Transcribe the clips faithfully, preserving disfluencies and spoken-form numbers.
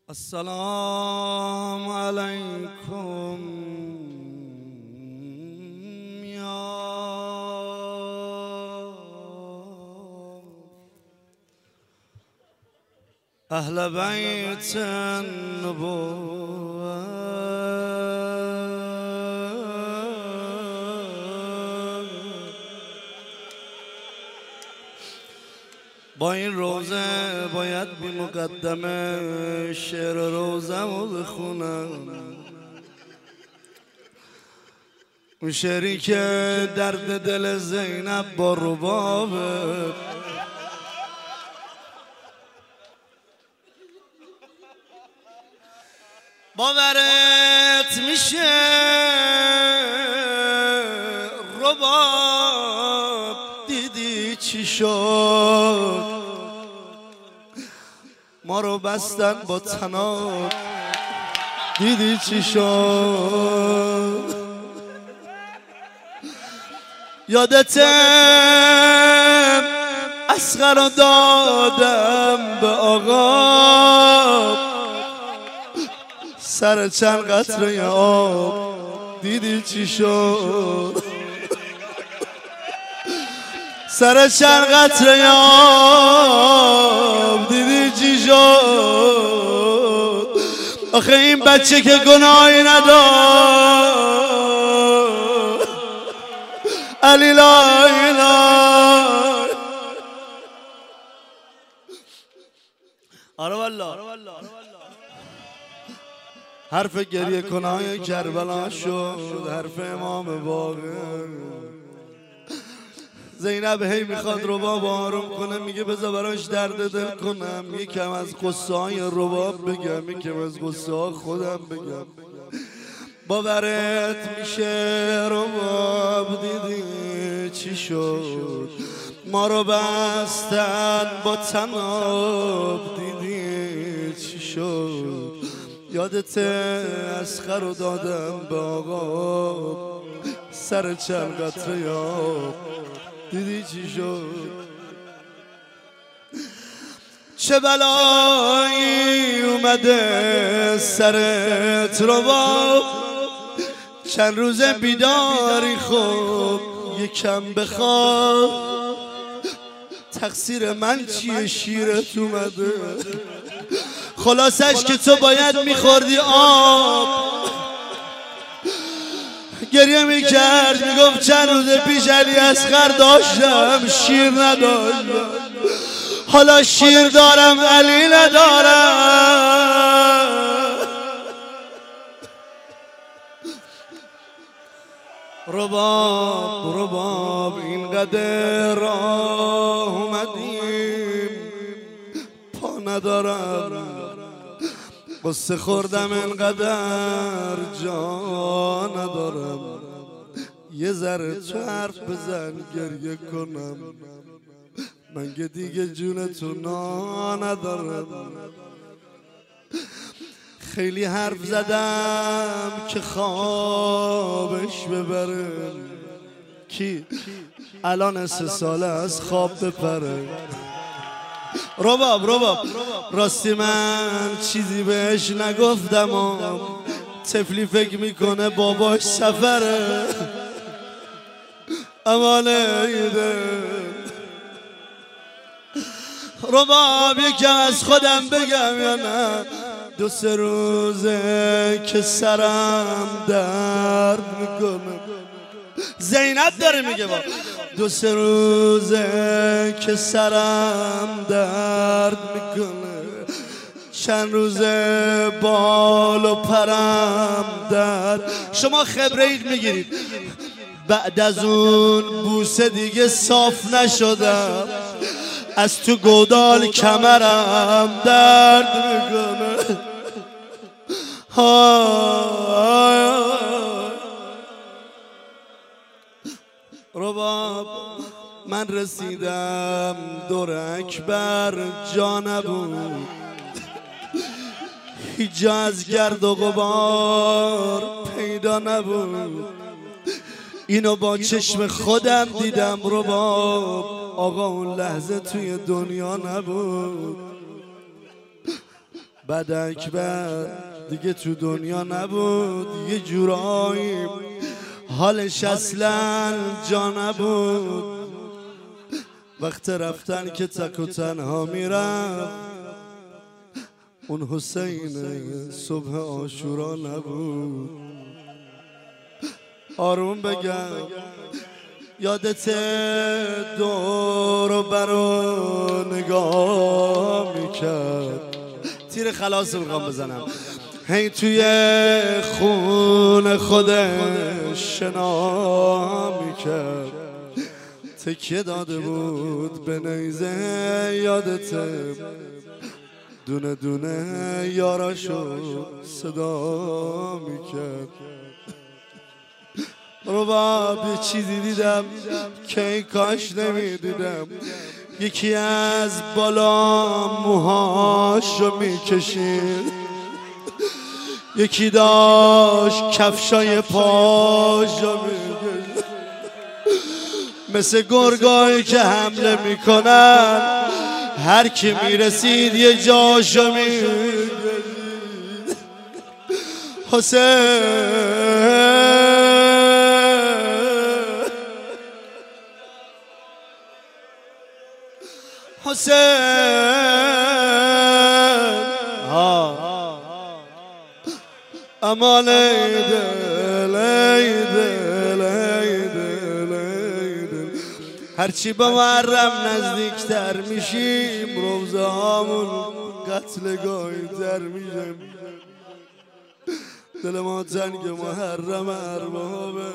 السلام علیکم یا اهل بیت النبوة با این روزه باید بی مقدمه شعر روزه رو بخونم، اون شعری که درد دل زینب با ربابه. باورت میشه رباب دیدی چی شد؟ ما رو بستن با طناب دیدی چی شد؟ یادته اصغر رو دادم به آقا، سر چند قطره آب دیدی چی شد؟ سر چند قطره آب دیدی چی شد؟ آخه این بچه که گناهی نداشت. علی لا اله. آره والله حرف گریه کنای کربلا شد، حرف امام باقر. زینب هی میخواد رباب آروم کنه، میگه بذار براش درد دل کنم، یکم از قصه های رباب بگم، یکم از قصه ها خودم بگم. باورت میشه رباب دیدی چی شد؟ ما رو بستن با طناب دیدی چی شد؟ یادت اصغر رو دادم به آقا، سر چند قطره آب دیدی چی شد؟ چه بلایی اومده سرت رباب، چند روز بیداری خوب یکم بخواب. تقصیر من چیه شیرت اومده؟ خلاصش که تو باید میخوردی آب. گریه میکرد میگفت چند روز پیش علی اصغر داشتم شیر نداشتم، حالا شیر دارم علی ندارم. رباب رباب اینقدر راه اومدیم پا ندارم، قصه خوردم اینقدر جا ندارم. یه ذره تو حرف بزن گریه کنم، من که دیگه جونتو نا ندارم. خیلی حرف زدم که خوابش ببره، کی الان سه ساله از خواب بپره. رباب رباب راستی من چیزی بهش نگفتم و طفلی فکر میکنه باباش سفره. امانه ایده رباب یکم از خودم بگم یا نه؟ دو سه روزه که سرم درد میکنه. زینب داره میگه با دو سه روزه که سرم درد میکنه، چند روزه بال و پرم درد. شما خبره اید میگیرید بعد از اون بوسه دیگه صاف نشدم، از تو گودال کمرم درد میکنه. رباب من رسیدم دور اکبر جا نبود، هیچ جا از گرد و غبار پیدا نبود. اینو با چشم خودم دیدم رباب، آقا اون لحظه توی دنیا نبود. بعد اکبر دیگه تو دنیا نبود، یه جورایی حالش اصلا جا نبود. وقت رفتن که تک و تنها میرفت، اون حسین صبح عاشورا نبود. آروم بگم یادت دور و برو نگاه میکرد، تیر خلاص میخوام بزنم، هی توی خون خودش شنا میکرد، تکیه داده بود به نیزه. یادت دونه دونه یاراشو صدا میکرد. رباب یه چیزی دیدم که ای کاش نمیدیدم، یکی از بالا موهاشو میکشید، یکی داشت کفشای پاشو میکشید، مثل گرگایی که حمله میکنن، هر کی میرسید یه جاشو میکشید. حسین حسین امان دل ای دل ای دل ای دل. هرچی به محرم نزدیکتر میشیم، روزه هامون قتلگاهی تر میشیم. دل ما تنگ محرم اربابه.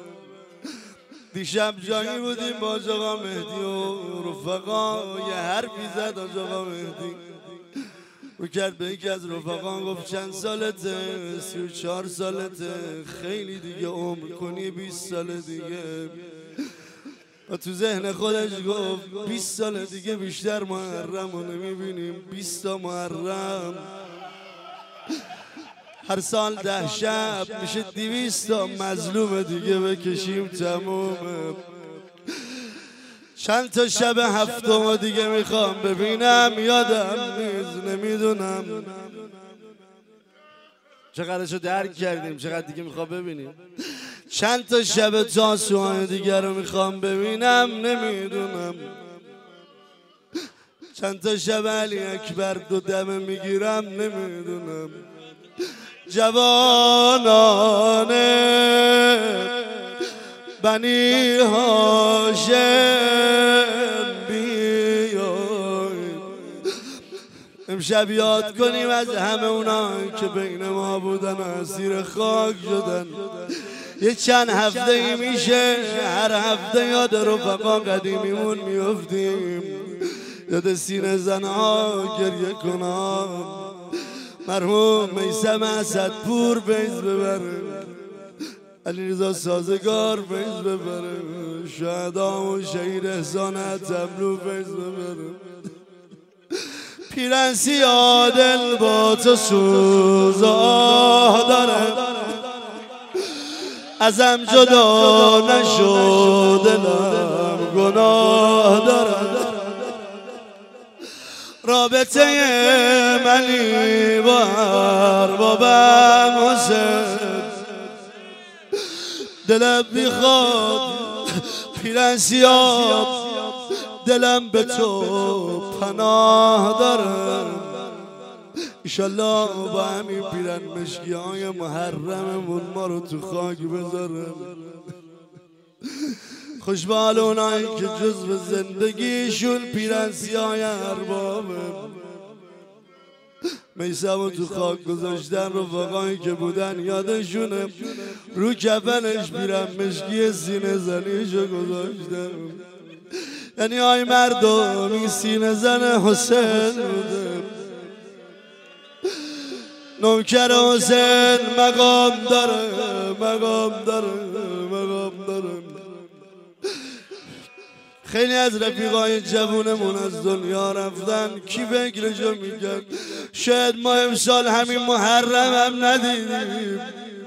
دیشب جایی بودیم با آقا مهدی و رفقا، یه حرفی زد آقا مهدی رو کرد به یکی از رفقا، گفت چند سالته؟ سی و چهار سالته، خیلی دیگه عمر کنی، بیست سال دیگه. و تو ذهن خودش گفت بیست سال دیگه بیشتر محرم رو نمیبینیم، بیست تا محرم هر سال ده شب میشه دویست تا مظلوم دیگه بکشیم، تمومه. چند تا شب هفتم دیگه میخوام ببینم، یادم نیست، نمیدونم چقدرشو درک کردیم، چقدر دیگه میخوام ببینیم. چند تا شب تاسوعا دیگه رو میخوام ببینم، نمیدونم. چند تا شب علی اکبر دو دمه میگیرم، نمیدونم. جوانانه بنی هاشم بیاید، امشب یاد کنیم از همه اونا که بین ما بودن و اسیر خاک شدن. یه چند هفته ای میشه هر هفته یاد رفقا قدیمیمون میفتیم، یاد سینه زنها گریه کنم. مرحوم میثم اسدپور بیز ببره، علیرضا سازگار بیز ببره، شهدا و شهید احسان تملو بیز ببره. پیرنسی عادل با تو سوز آه داره، ازم جدا نشد دلم گناه داره. رابطه منی با اربابم حسین، دلم میخواد پیرنسیاب، دلم به تو پناه دارم. ایشالله با همین پیرن مشکی های محرممون ما رو تو خاک بذارم. خوشبال اونایی که جزو زندگیشون پیرنسی های اربابه. میثم تو خاک گذاشتن، رفقایی که بودن یادشونه، رو کفنش پیرن مشکی سینه زنیشو گذاشتن. یعنی آی مردمی سینه زن حسین بوده. نوکر حسین مقام داره، مقام داره، مقام داره. خیلی از رفیقای جوونمون از دنیا رفتن، کی فکرشو میکرد شاید ما امسال همین محرم هم ندیدیم.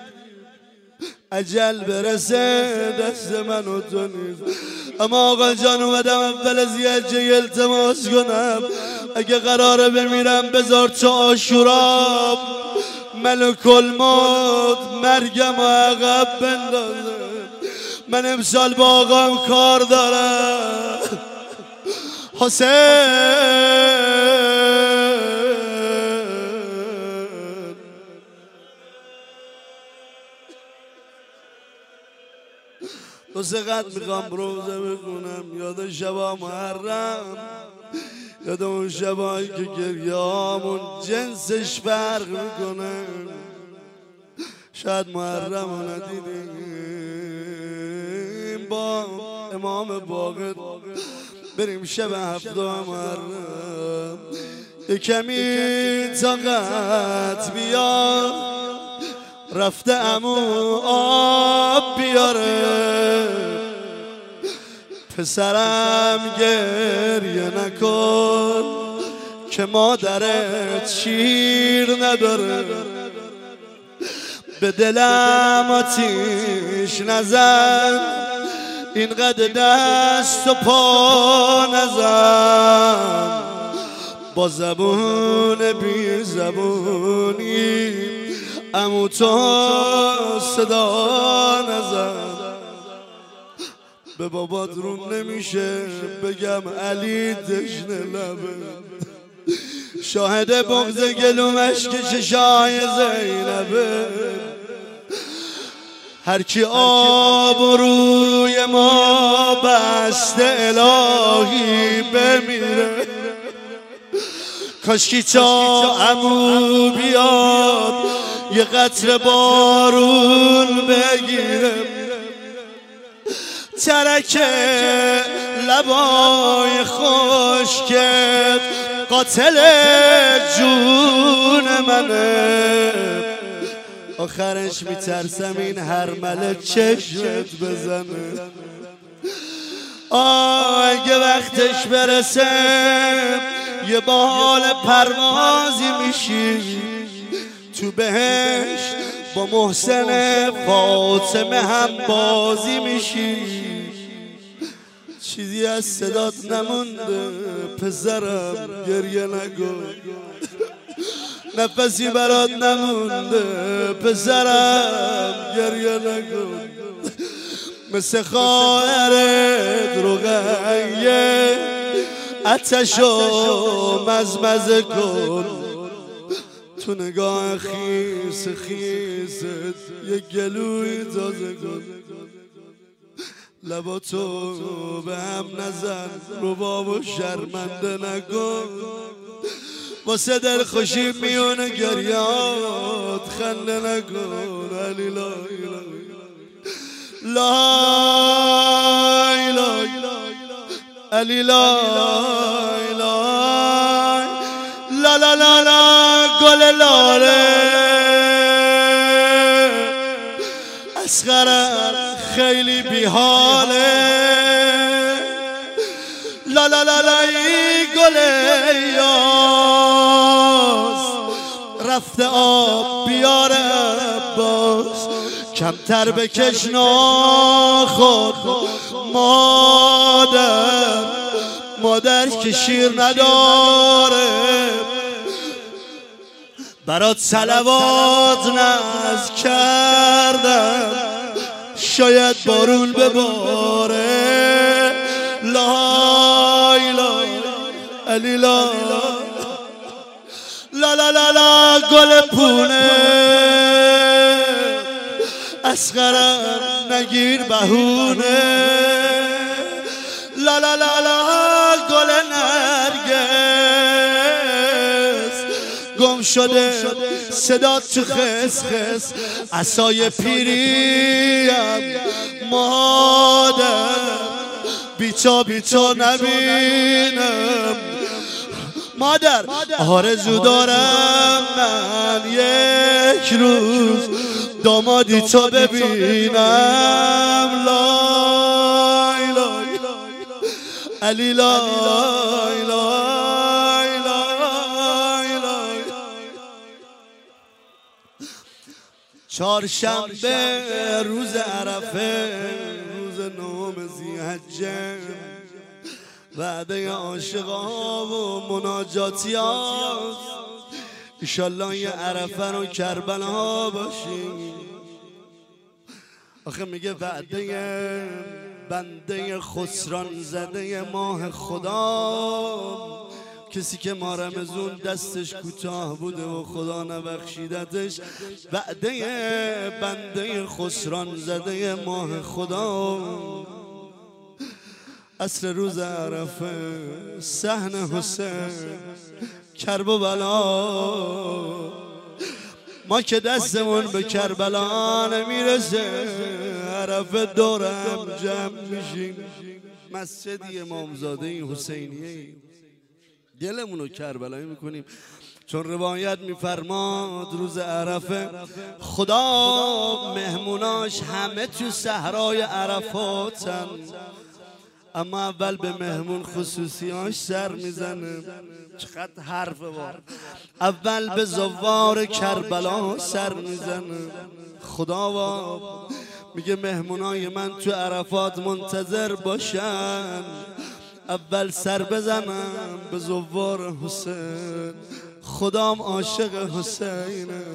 اجل برسه دست من و تو نیست. اما آقا جان اومدم اول از یه جه التماس کنم، اگه قراره بمیرم بذار تو عاشورا ملک الموت مرگم و عقب بندازه. من امسال با آقام کار دارم حسین. دو سه قد میخوام روزه بخونم یاد شبا محرم، یاد اون شبایی که گریه‌هامون جنسش فرق میکنه. شاید محرم رو ندیدیم با امام باقر بریم شب هفته محرم. یه کمی طاقت بیار رفته عمو آب بیاره. پسرم گریه نکن که مادرت شیر نداره. به دلم آتیش نزن اینقدر دست و پا نزن. با زبون بی زبونی عمو تو صدا نزن. به بابات رون نمیشه بگم علی دشنه لبه. شاهد بغض گلومش که چشای زینبه. هرکی آب روی ما بسته الهی بمیره. کاشکی تا عمو بیاد یه قطره بارون بگیره. ترک لبای خشکت قاتل جون منه. آخرش میترسم این هرمله چشمت بزنه. اگه وقتش برسه یه بال پروازی میشی تو بهشت با محسن فاطمه هم بازی میشی. چیزی از صدات نمونده پسرم گریه نگو. نفسی برات نمونده پسرم گریه نگو. مثل خواهرت روغنیه آتشو مزمزه کن. تو نگاه خیس خیست یه گلوی تازه کن. لباتو به هم نزن رباب و شرمنده نکن. واسه دل خوشی میونه گریات خنده نکن. علی لای لای لای علی لای لای لا لا لا لا گل لاله. اصغرم خیلی بیحاله. لا لا لا لا گل یاس رفته آب بیاره عباس. کمتر بکش ناخود مادر مادر که شیر نداره. برات صلوات ناز کردم شاید بارون بباره. لای لای علی لا لا لا لا لا گل پونه. اصغرم نگیر بهونه. لا لا لا لا گل نرگس گم شده صدات تو خس خس. عصای پیریم مادر بیچا بیچا نبینم. مادر آرزو دارم من یک روز دامادی تو ببینم. لای لای علی لای لای لای لای. چهارشنبه روز عرفه روز نهم ذی‌حجه وعده عاشقا و مناجاتی هاست. ایشالله یه عرفه رو کربلا باشیم. آخه میگه وعده بنده خسران زده ماه خدا، کسی که ما رمزون دستش کوتاه بوده و خدا نبخشیدتش، وعده بنده خسران زده ماه خدا. عصر روز عرفه صحن حسین کرب و بلا، ما که دستمون به کربلا نمیرسه عرفه دورم جمع میشیم. مسجدی امامزاده حسینیه، دلمونو کربلایی میکنیم. چون روایت میفرماد روز عرفه خدا مهموناش همه تو صحرای عرفاتن، اما اول به مهمون خصوصیاش سر میزنه. چقدر حرف وار. اول به زوار کربلا سر میزنه. خدا میگه مهمونای من تو عرفات منتظر باشن، اول سر بزنم به زوار حسین. خدام عاشق حسینه،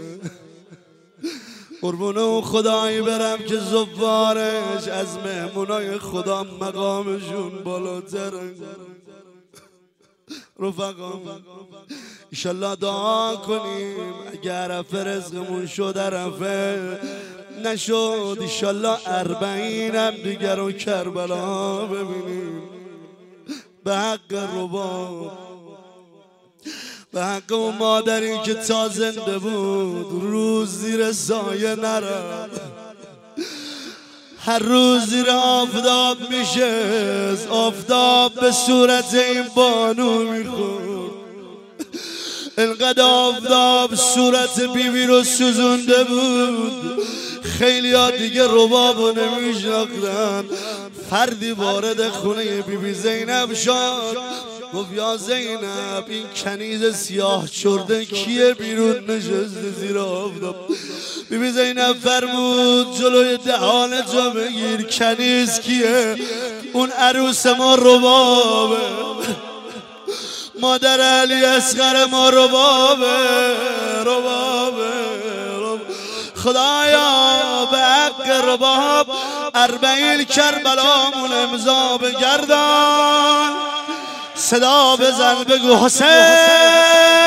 قربونه اون خدایی برم که زوارش از مهمونای خدا مقامشون بالاتره. رفقا ایشالله دعا کنیم اگر عرفه رزقمون شد عرفه نشد، ایشالله اربعین هم دیگر رو کربلا ببینیم. به حق رباب، به حق اون مادری که تا زنده بود روز زیر سایه نرفت، هر روز زیر آفتاب میشه، آفتاب به صورت این بانو میخورد. انقدر آفتاب صورت بیبی رو سوزونده بود خیلی ها دیگه ربابو نمیشناختن. فردی وارد خونه بیبی زینب شد، گفت یا زینب این کنیز سیاه چرده کیه بیرون نشسته زیر آفتاب؟ بیبی زینب فرمود جلوی دهان تو بگیر کنیز کیه؟ اون عروس ما ربابه، مادر علی اصغر ما ربابه. ربابه خدایا به حق رباب اربعین کربلامون امضا بگردان. صدا بزن بگو حسین.